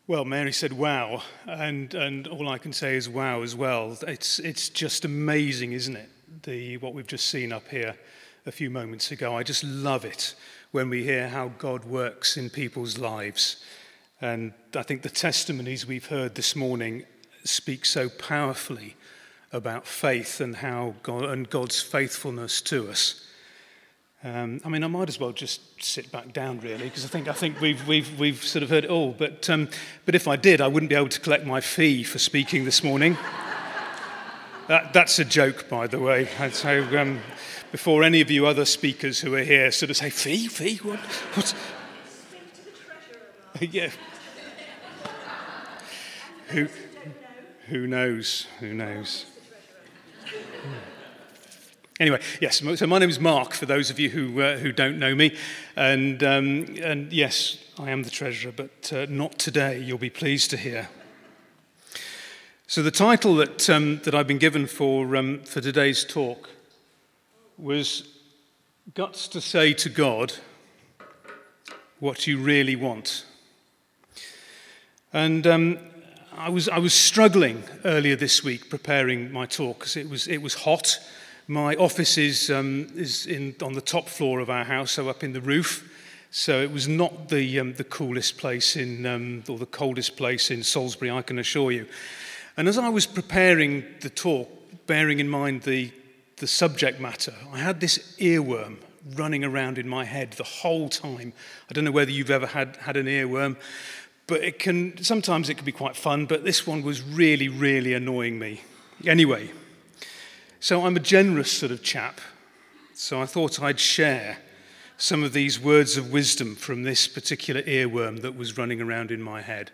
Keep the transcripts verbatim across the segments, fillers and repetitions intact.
Well, Mary said, wow, and and all I can say is wow as well. It's it's just amazing, isn't it, the what we've just seen up here a few moments ago. I just love it when we hear how God works in people's lives. And I think the testimonies we've heard this morning speak so powerfully about faith and how God and God's faithfulness to us. Um, I mean, I might as well just sit back down, really, because I think I think we've we've we've sort of heard it all. But um, but if I did, I wouldn't be able to collect my fee for speaking this morning. that, that's a joke, by the way. And so um, before any of you other speakers who are here sort of say fee, fee, what? What? Speak to the treasurer. Yeah. Who who knows? Who knows? Anyway, yes, so my name is Mark, for those of you who uh, who don't know me. And um, and yes, I am the treasurer, but uh, not today, you'll be pleased to hear. So the title that um, that I've been given for um, for today's talk was Guts to Say to God What You Really Want. And um, I was I was struggling earlier this week preparing my talk because it was it was hot. My office is um, is in on the top floor of our house, so up in the roof. So it was not the um, the coolest place in um, or the coldest place in Salisbury, I can assure you. And as I was preparing the talk, bearing in mind the the subject matter, I had this earworm running around in my head the whole time. I don't know whether you've ever had had an earworm, but it can sometimes it can be quite fun. But this one was really, really annoying me. Anyway. So I'm a generous sort of chap, so I thought I'd share some of these words of wisdom from this particular earworm that was running around in my head.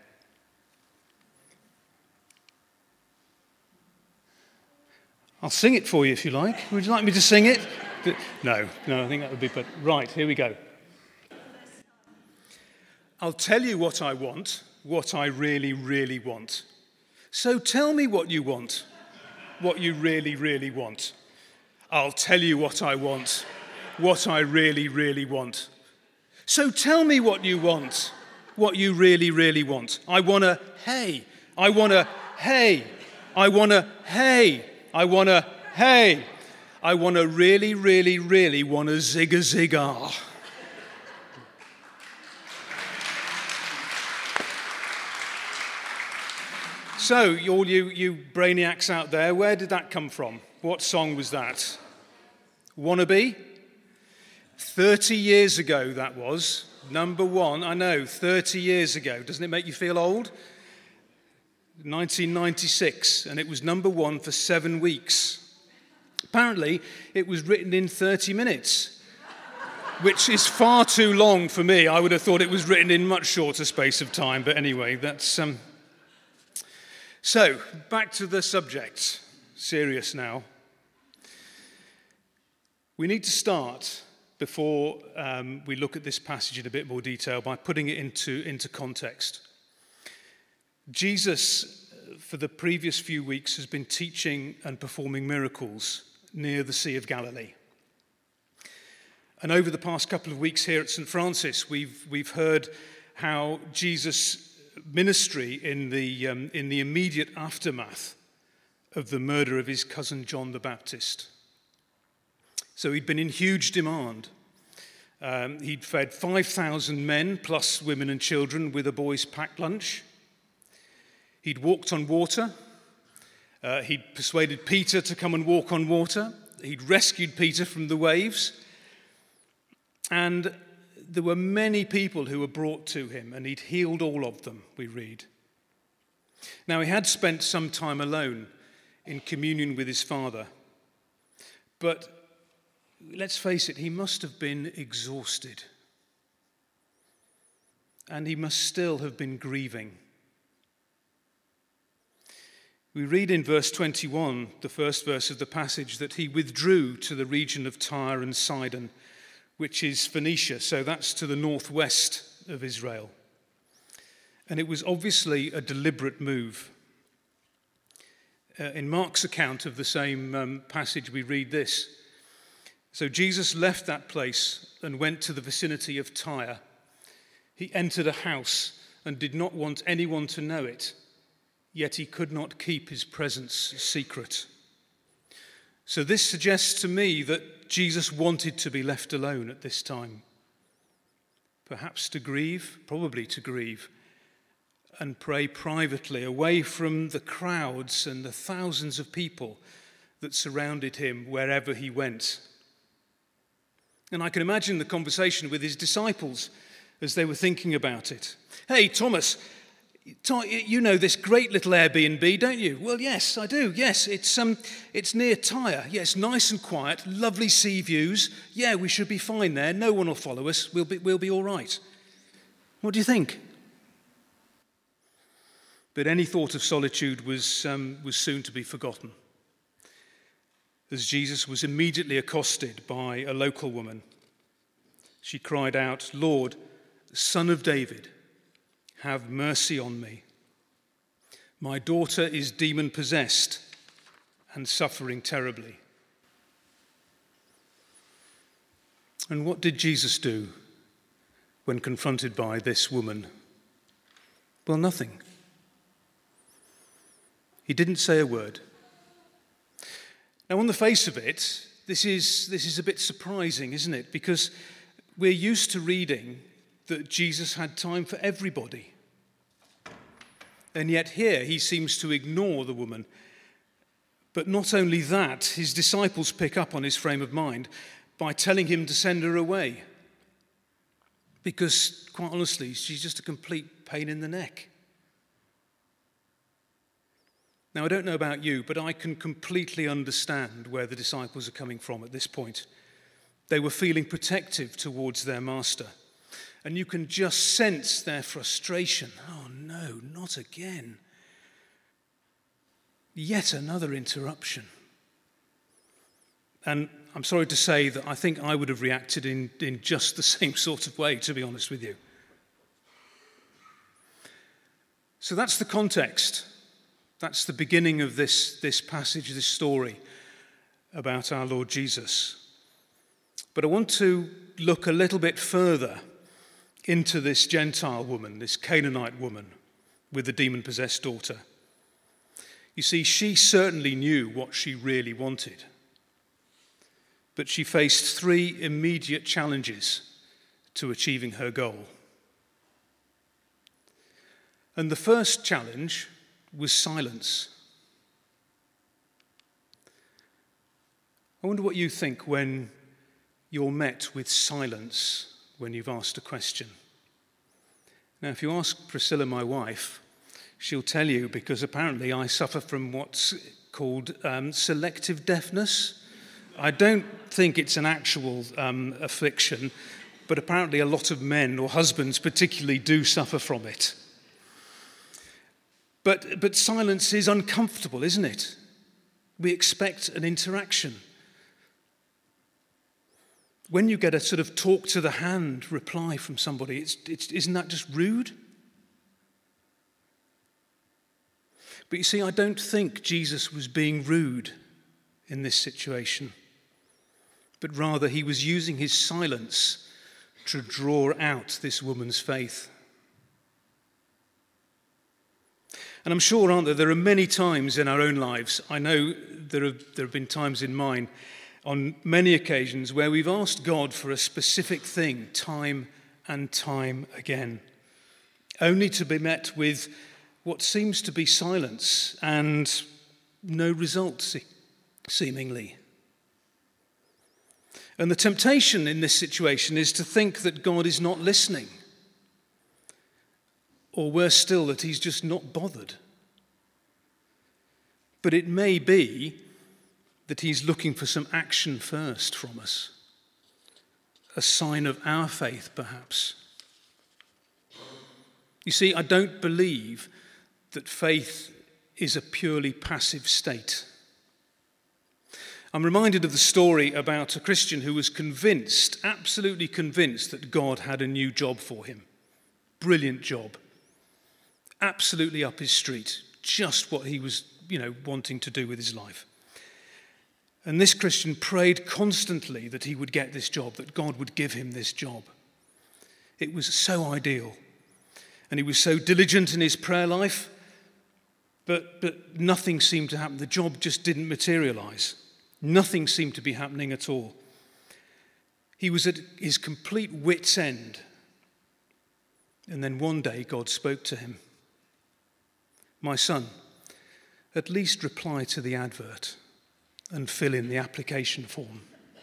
I'll sing it for you if you like. Would you like me to sing it? No, no, I think that would be better. Right, here we go. I'll tell you what I want, what I really, really want. So tell me what you want. What you really, really want. I'll tell you what I want, what I really, really want. So tell me what you want, what you really, really want. I want a hey. I want a hey. I want a hey. I want a hey. I want to really, really, really want a zigga zigga. So, all you, you brainiacs out there, where did that come from? What song was that? Wannabe? thirty years ago that was. Number one, I know, thirty years ago. Doesn't it make you feel old? nineteen ninety-six, and it was number one for seven weeks. Apparently, it was written in thirty minutes, which is far too long for me. I would have thought it was written in much shorter space of time, but anyway, that's... Um, So, back to the subject. Serious now. We need to start, before um, we look at this passage in a bit more detail, by putting it into, into context. Jesus, for the previous few weeks, has been teaching and performing miracles near the Sea of Galilee. And over the past couple of weeks here at Saint Francis, we've, we've heard how Jesus' ministry in the um, in the immediate aftermath of the murder of his cousin John the Baptist. So he'd been in huge demand. Um, he'd fed five thousand men, plus women and children, with a boy's packed lunch. He'd walked on water. Uh, he'd persuaded Peter to come and walk on water. He'd rescued Peter from the waves. And there were many people who were brought to him, and he'd healed all of them, we read. Now, he had spent some time alone in communion with his Father. But let's face it, he must have been exhausted. And he must still have been grieving. We read in verse twenty-one, the first verse of the passage, that he withdrew to the region of Tyre and Sidon, which is Phoenicia, so that's to the northwest of Israel. And it was obviously a deliberate move. Uh, in Mark's account of the same um, passage, we read this. So Jesus left that place and went to the vicinity of Tyre. He entered a house and did not want anyone to know it, yet he could not keep his presence secret. So this suggests to me that Jesus wanted to be left alone at this time. Perhaps to grieve, probably to grieve, and pray privately, away from the crowds and the thousands of people that surrounded him wherever he went. And I can imagine the conversation with his disciples as they were thinking about it. Hey, Thomas, you know this great little Airbnb, don't you? Well, yes, I do. Yes, it's um, it's near Tyre. Yes, nice and quiet, lovely sea views. Yeah, we should be fine there. No one will follow us. We'll be we'll be all right. What do you think? But any thought of solitude was um, was soon to be forgotten, as Jesus was immediately accosted by a local woman. She cried out, "Lord, Son of David, have mercy on me. My daughter is demon-possessed and suffering terribly." And what did Jesus do when confronted by this woman? Well, nothing. He didn't say a word. Now, on the face of it, this is, this is a bit surprising, isn't it? Because we're used to reading that Jesus had time for everybody. And yet here he seems to ignore the woman. But not only that, his disciples pick up on his frame of mind by telling him to send her away. Because, quite honestly, she's just a complete pain in the neck. Now, I don't know about you, but I can completely understand where the disciples are coming from at this point. They were feeling protective towards their master. And you can just sense their frustration. Oh no, not again. Yet another interruption. And I'm sorry to say that I think I would have reacted in, in just the same sort of way, to be honest with you. So that's the context. That's the beginning of this, this passage, this story about our Lord Jesus. But I want to look a little bit further into this Gentile woman, this Canaanite woman with the demon-possessed daughter. You see, she certainly knew what she really wanted. But she faced three immediate challenges to achieving her goal. And the first challenge was silence. I wonder what you think when you're met with silence when you've asked a question. Now, if you ask Priscilla, my wife, she'll tell you, because apparently I suffer from what's called um, selective deafness. I don't think it's an actual um, affliction, but apparently a lot of men, or husbands particularly, do suffer from it. But, but silence is uncomfortable, isn't it? We expect an interaction. When you get a sort of talk to the hand reply from somebody, it's, it's, isn't that just rude? But you see, I don't think Jesus was being rude in this situation, but rather he was using his silence to draw out this woman's faith. And I'm sure, aren't there, there are many times in our own lives, I know there have, there have been times in mine, on many occasions where we've asked God for a specific thing time and time again, only to be met with what seems to be silence and no result, seemingly. And the temptation in this situation is to think that God is not listening, or worse still, that he's just not bothered. But it may be that he's looking for some action first from us, a sign of our faith, perhaps. You see, I don't believe that faith is a purely passive state. I'm reminded of the story about a Christian who was convinced, absolutely convinced, that God had a new job for him. Brilliant job. Absolutely up his street. Just what he was, you know, wanting to do with his life. And this Christian prayed constantly that he would get this job, that God would give him this job. It was so ideal. And he was so diligent in his prayer life, but, but nothing seemed to happen. The job just didn't materialize. Nothing seemed to be happening at all. He was at his complete wit's end. And then one day God spoke to him. My son, at least reply to the advert and fill in the application form.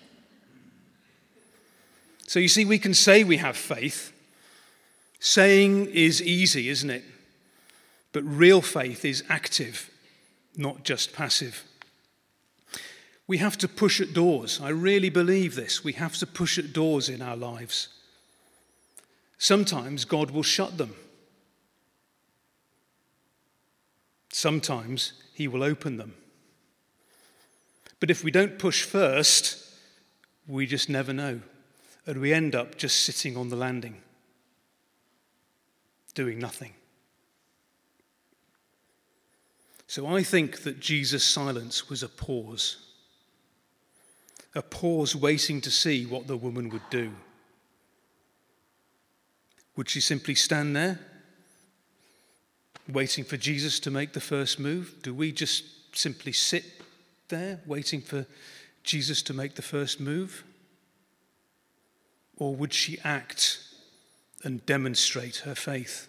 So you see, we can say we have faith. Saying is easy, isn't it? But real faith is active, not just passive. We have to push at doors. I really believe this. We have to push at doors in our lives. Sometimes God will shut them. Sometimes he will open them. But if we don't push first, we just never know. And we end up just sitting on the landing, doing nothing. So I think that Jesus' silence was a pause. A pause waiting to see what the woman would do. Would she simply stand there, waiting for Jesus to make the first move? Do we just simply sit there, waiting for Jesus to make the first move? Or would she act and demonstrate her faith?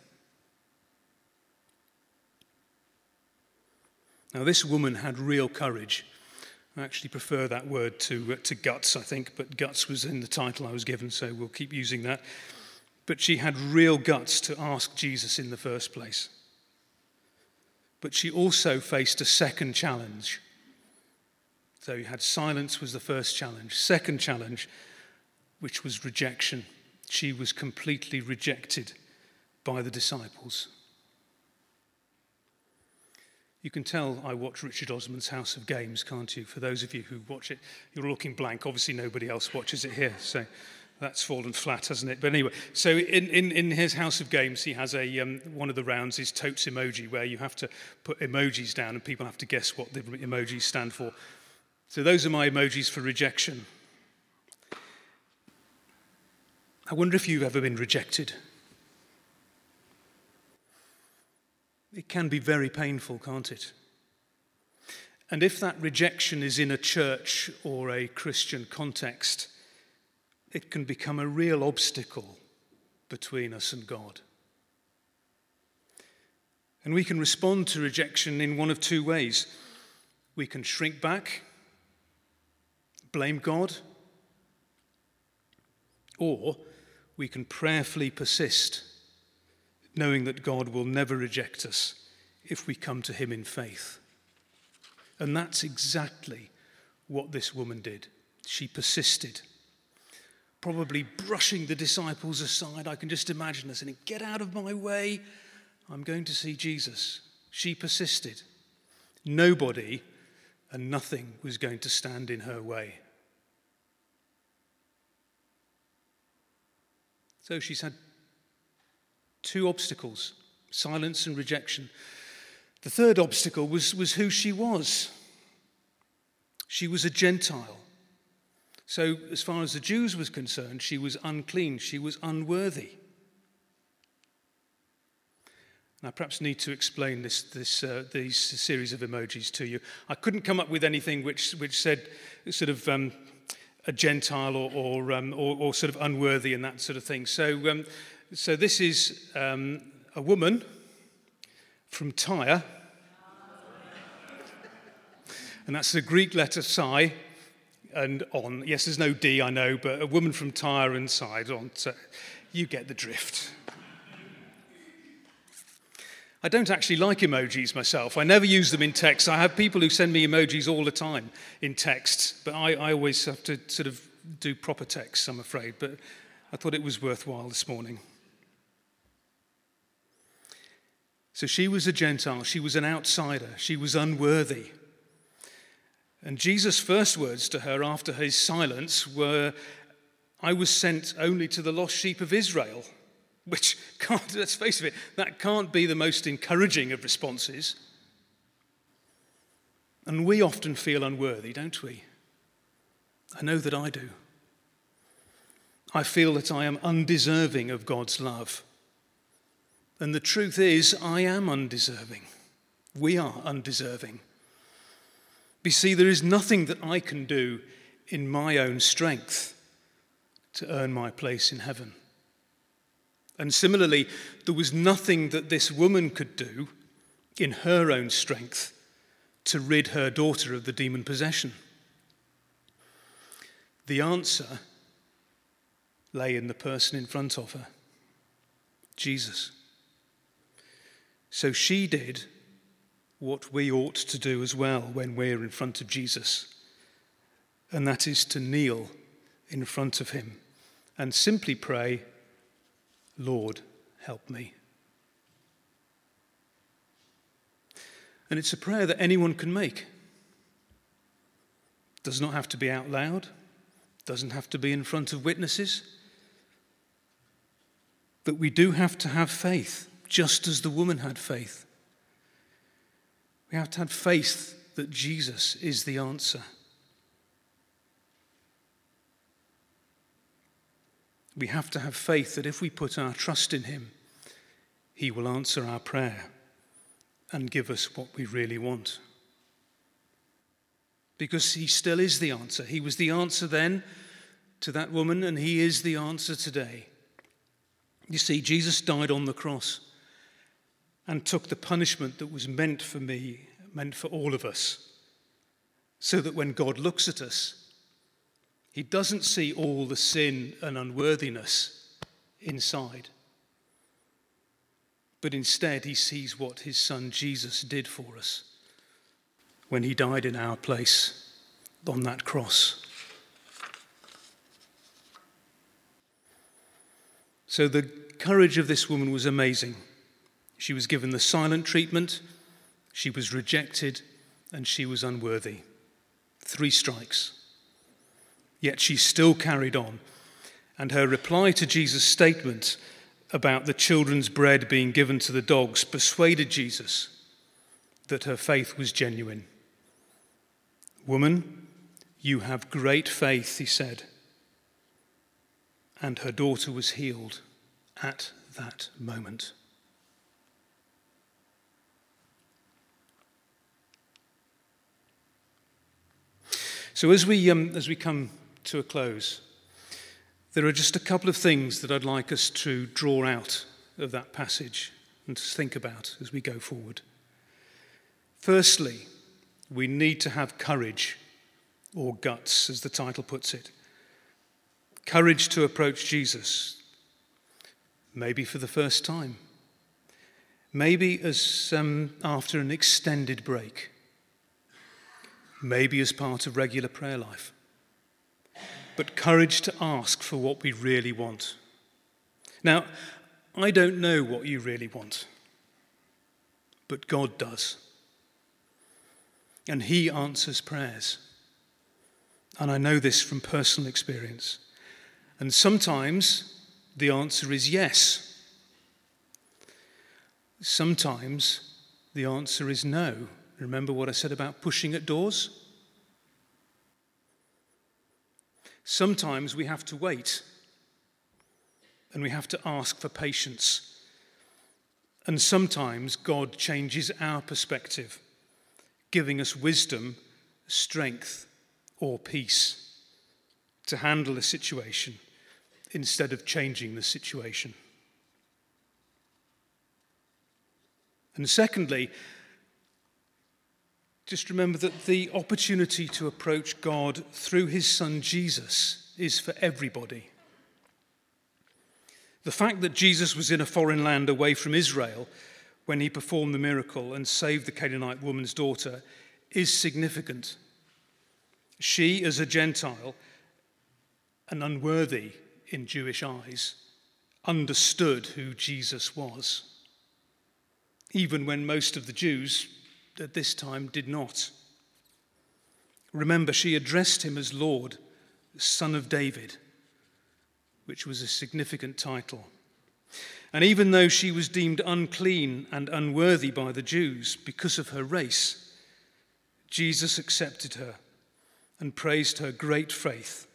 Now, this woman had real courage. I actually prefer that word to, uh, to guts, I think, but guts was in the title I was given, so we'll keep using that. But she had real guts to ask Jesus in the first place. But she also faced a second challenge. So you had silence was the first challenge. Second challenge, which was rejection. She was completely rejected by the disciples. You can tell I watch Richard Osman's House of Games, can't you? For those of you who watch it, you're looking blank. Obviously nobody else watches it here, so that's fallen flat, hasn't it? But anyway, so in, in, in his House of Games, he has a um, one of the rounds is totes emoji, where you have to put emojis down and people have to guess what the emojis stand for. So those are my emojis for rejection. I wonder if you've ever been rejected. It can be very painful, can't it? And if that rejection is in a church or a Christian context, it can become a real obstacle between us and God. And we can respond to rejection in one of two ways. We can shrink back, blame God, or we can prayerfully persist, knowing that God will never reject us if we come to him in faith. And that's exactly what this woman did. She persisted, probably brushing the disciples aside. I can just imagine her saying, "Get out of my way, I'm going to see Jesus." She persisted. Nobody and nothing was going to stand in her way. So she's had two obstacles, silence and rejection. The third obstacle was, was who she was. She was a Gentile. So as far as the Jews was concerned, she was unclean, she was unworthy. And I perhaps need to explain this, this, uh, these series of emojis to you. I couldn't come up with anything which, which said sort of um, a Gentile or, or, um, or, or sort of unworthy and that sort of thing. So, um, so this is um, a woman from Tyre. And that's the Greek letter psi and on. Yes, there's no D, I know, but a woman from Tyre and side on. So you get the drift. I don't actually like emojis myself. I never use them in text. I have people who send me emojis all the time in text, but I, I always have to sort of do proper text, I'm afraid. But I thought it was worthwhile this morning. So she was a Gentile. She was an outsider. She was unworthy. And Jesus' first words to her after his silence were, "I was sent only to the lost sheep of Israel." Which can't, let's face it, that can't be the most encouraging of responses. And we often feel unworthy, don't we? I know that I do. I feel that I am undeserving of God's love. And the truth is, I am undeserving. We are undeserving. You see, there is nothing that I can do in my own strength to earn my place in heaven. And similarly, there was nothing that this woman could do in her own strength to rid her daughter of the demon possession. The answer lay in the person in front of her, Jesus. So she did what we ought to do as well when we're in front of Jesus, and that is to kneel in front of him and simply pray, Lord, help me. And it's a prayer that anyone can make. It does not have to be out loud, doesn't have to be in front of witnesses. But we do have to have faith, just as the woman had faith. We have to have faith that Jesus is the answer. We have to have faith that if we put our trust in him, he will answer our prayer and give us what we really want. Because he still is the answer. He was the answer then to that woman, and he is the answer today. You see, Jesus died on the cross and took the punishment that was meant for me, meant for all of us, so that when God looks at us, he doesn't see all the sin and unworthiness inside, but instead he sees what his son Jesus did for us when he died in our place on that cross. So the courage of this woman was amazing. She was given the silent treatment, she was rejected, and she was unworthy. Three strikes. Yet she still carried on. And her reply to Jesus' statement about the children's bread being given to the dogs persuaded Jesus that her faith was genuine. Woman, you have great faith, he said. And her daughter was healed at that moment. So as we um, as we come to a close, there are just a couple of things that I'd like us to draw out of that passage and to think about as we go forward. Firstly, we need to have courage, or guts, as the title puts it. Courage to approach Jesus, maybe for the first time, maybe as um, after an extended break, maybe as part of regular prayer life. But courage to ask for what we really want. Now, I don't know what you really want, but God does. And he answers prayers. And I know this from personal experience. And sometimes the answer is yes. Sometimes the answer is no. Remember what I said about pushing at doors? Sometimes we have to wait, and we have to ask for patience. And sometimes God changes our perspective, giving us wisdom, strength, or peace to handle a situation instead of changing the situation. And secondly, just remember that the opportunity to approach God through his son Jesus is for everybody. The fact that Jesus was in a foreign land away from Israel when he performed the miracle and saved the Canaanite woman's daughter is significant. She, as a Gentile and unworthy in Jewish eyes, understood who Jesus was, even when most of the Jews at this time did not. Remember, she addressed him as Lord, Son of David, which was a significant title. And even though she was deemed unclean and unworthy by the Jews because of her race, Jesus accepted her and praised her great faith,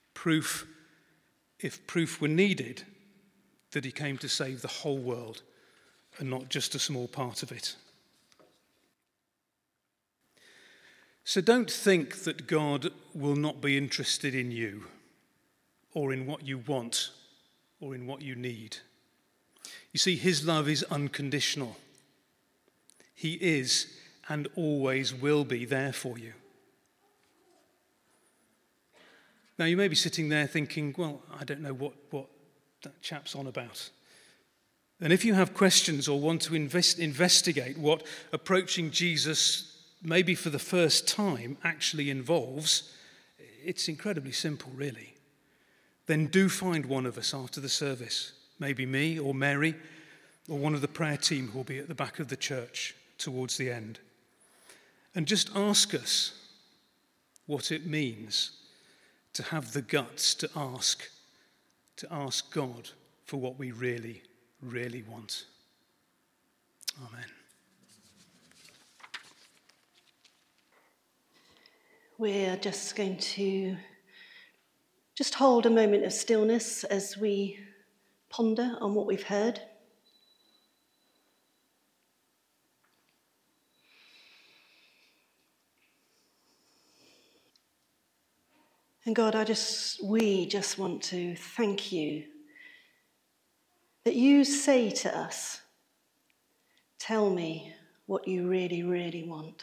proof, if proof were needed, that he came to save the whole world and not just a small part of it. So don't think that God will not be interested in you, or in what you want, or in what you need. You see, his love is unconditional. He is and always will be there for you. Now, you may be sitting there thinking, well, I don't know what, what that chap's on about. And if you have questions or want to invest, investigate what approaching Jesus, maybe for the first time, actually involves, it's incredibly simple, really. Then do find one of us after the service, maybe me or Mary or one of the prayer team who will be at the back of the church towards the end. And just ask us what it means to have the guts to ask, to ask God for what we really, really want. Amen. We're just going to just hold a moment of stillness as we ponder on what we've heard. And God, I just, we just want to thank you that you say to us, tell me what you really, really want.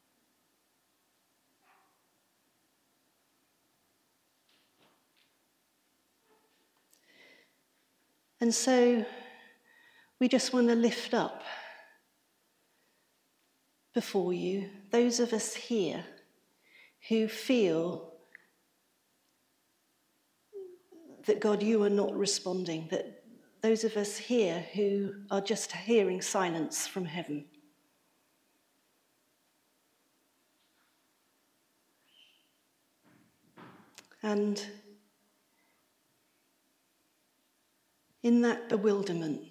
And so we just want to lift up before you those of us here who feel that, God, you are not responding, that those of us here who are just hearing silence from heaven. And in that bewilderment,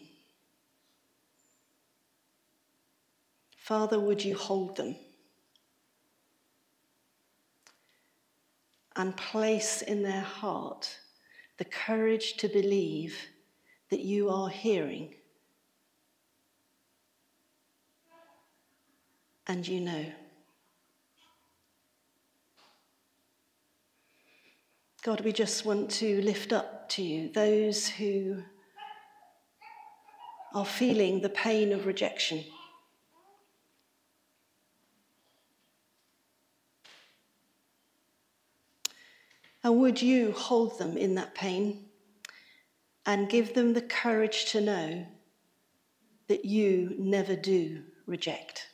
Father, would you hold them and place in their heart the courage to believe that you are hearing and you know. God, we just want to lift up to you those who are feeling the pain of rejection. And would you hold them in that pain and give them the courage to know that you never do reject.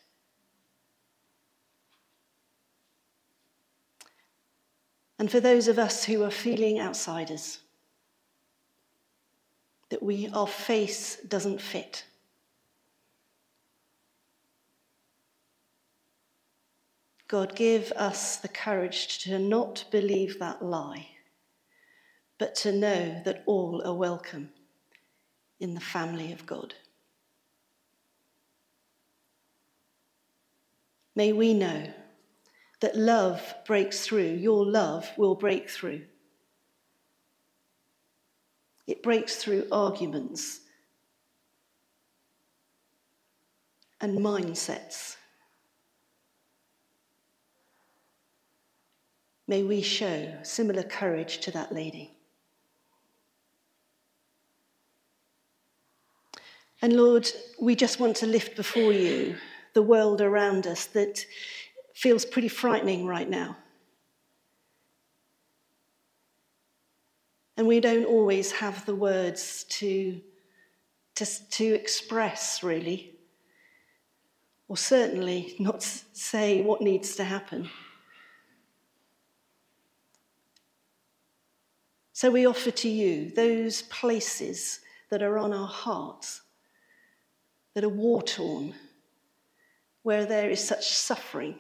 And for those of us who are feeling outsiders, that we, our face doesn't fit. God, give us the courage to not believe that lie, but to know that all are welcome in the family of God. May we know that love breaks through. Your love will break through. It breaks through arguments and mindsets. May we show similar courage to that lady. And Lord, we just want to lift before you the world around us that feels pretty frightening right now. And we don't always have the words to, to, to express, really, or certainly not say what needs to happen. So we offer to you those places that are on our hearts, that are war-torn, where there is such suffering,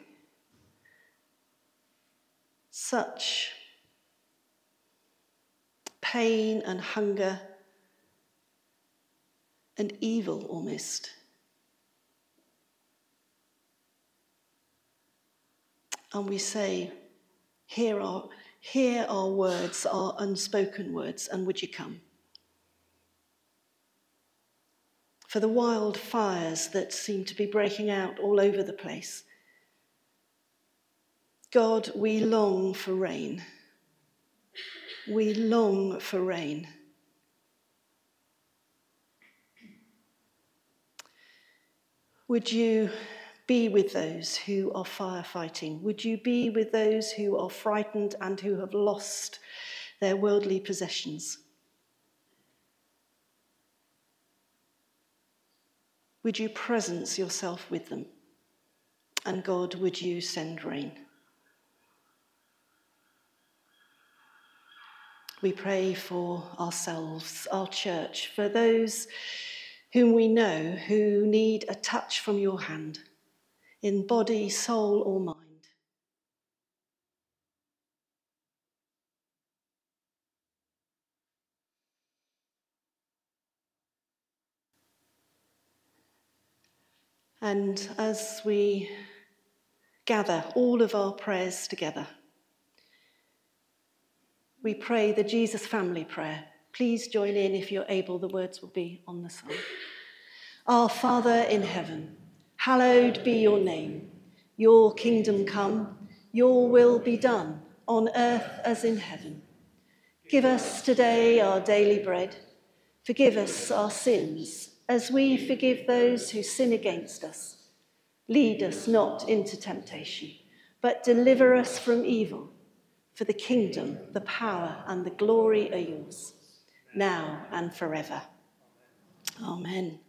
such pain and hunger and evil almost. And we say, hear our, hear our words, our unspoken words, and would you come? For for the wildfires that seem to be breaking out all over the place. God, we long for rain. We long for rain. Would you be with those who are firefighting? Would you be with those who are frightened and who have lost their worldly possessions? Would you presence yourself with them? And God, would you send rain? We pray for ourselves, our church, for those whom we know who need a touch from your hand, in body, soul, or mind. And as we gather all of our prayers together, we pray the Jesus family prayer. Please join in if you're able. The words will be on the side. Our Father in heaven, hallowed be your name. Your kingdom come, your will be done, on earth as in heaven. Give us today our daily bread. Forgive us our sins, as we forgive those who sin against us. Lead us not into temptation, but deliver us from evil. For the kingdom, the power, and the glory are yours, now and forever. Amen.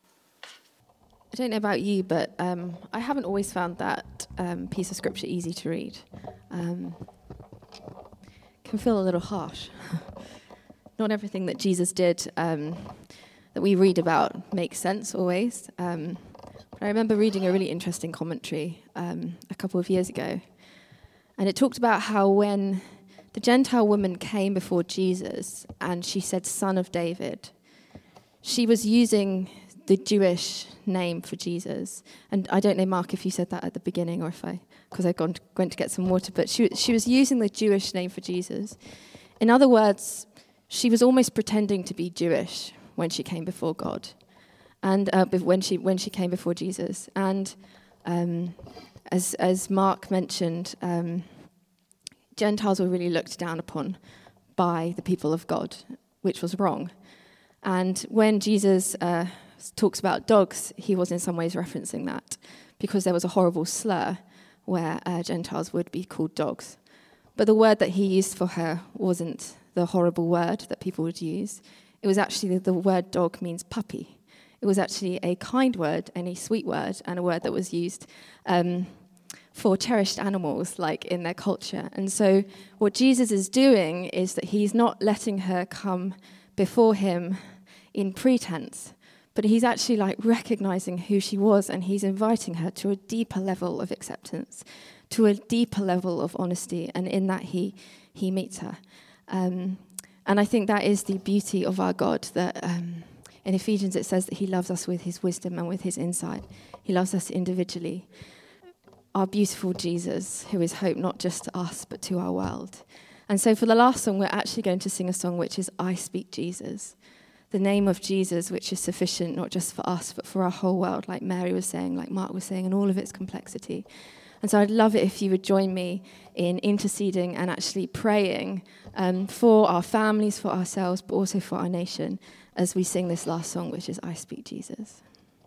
I don't know about you, but um, I haven't always found that um, piece of scripture easy to read. Um, can feel a little harsh. Not everything that Jesus did um, that we read about makes sense always. Um, but I remember reading a really interesting commentary um, a couple of years ago. And it talked about how when the Gentile woman came before Jesus and she said, Son of David, she was using the Jewish name for Jesus. And I don't know, Mark, if you said that at the beginning or if I, because I gone to, went to get some water, but she, she was using the Jewish name for Jesus. In other words, she was almost pretending to be Jewish when she came before God and uh, when she when she came before Jesus. And um As as Mark mentioned, um, Gentiles were really looked down upon by the people of God, which was wrong. And when Jesus uh, talks about dogs, he was in some ways referencing that, because there was a horrible slur where uh, Gentiles would be called dogs. But the word that he used for her wasn't the horrible word that people would use. It was actually, the word dog means puppy. It was actually a kind word and a sweet word, and a word that was used um, for cherished animals, like in their culture. And so what Jesus is doing is that he's not letting her come before him in pretense, but he's actually like recognizing who she was, and he's inviting her to a deeper level of acceptance, to a deeper level of honesty, and in that he he meets her. Um, and I think that is the beauty of our God, that um, in Ephesians it says that he loves us with his wisdom and with his insight. He loves us individually. Our beautiful Jesus, who is hope not just to us, but to our world. And so for the last song, we're actually going to sing a song which is I Speak Jesus, the name of Jesus, which is sufficient not just for us, but for our whole world, like Mary was saying, like Mark was saying, and all of its complexity. And so I'd love it if you would join me in interceding and actually praying um, for our families, for ourselves, but also for our nation, as we sing this last song, which is I Speak Jesus.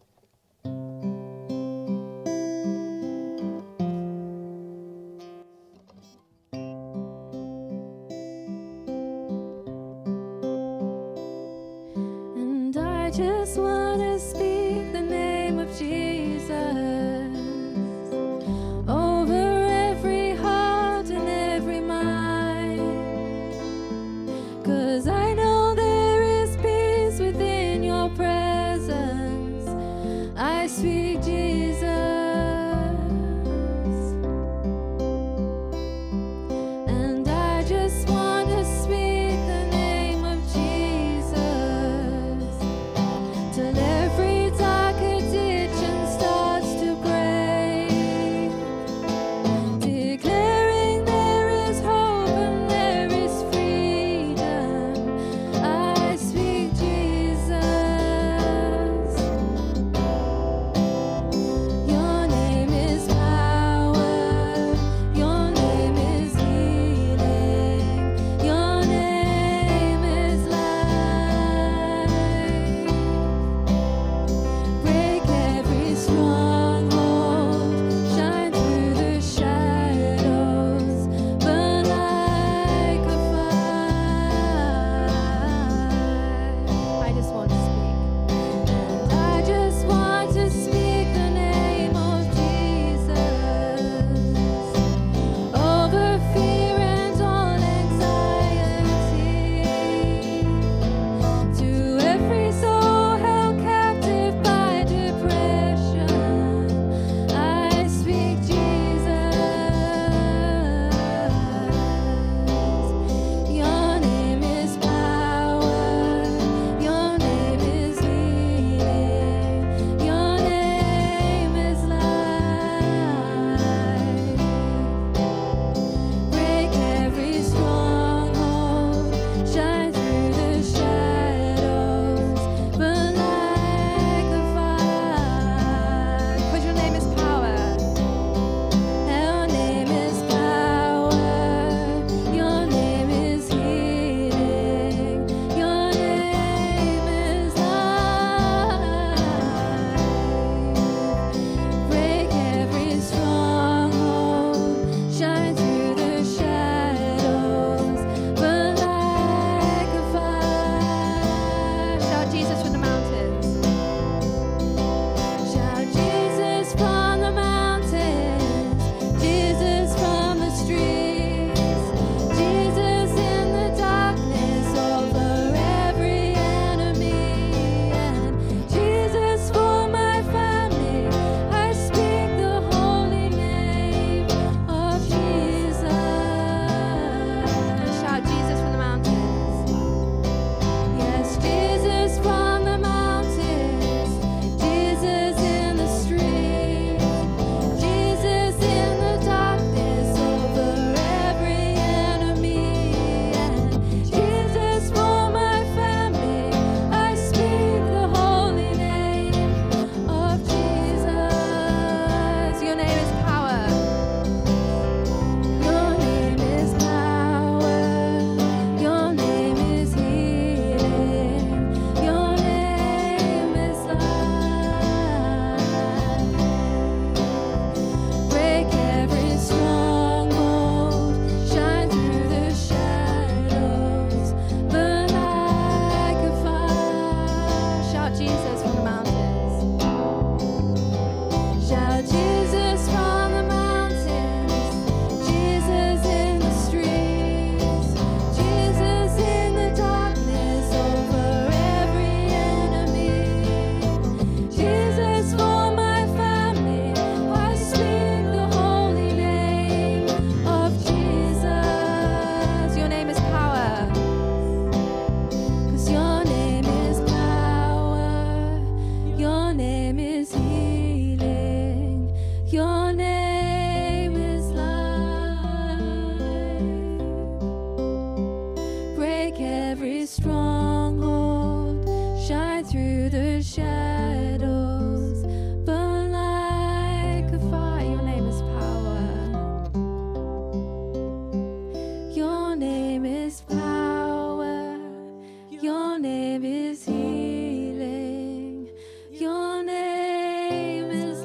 And I just want to speak the name of Jesus over every heart and every mind, 'cause I know there is peace within your presence. I speak Jesus, and I just want to speak the name of Jesus till every name is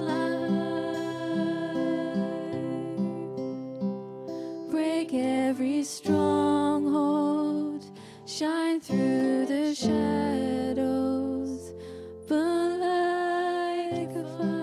life. Break every stronghold, shine through the shadows, burn like a fire.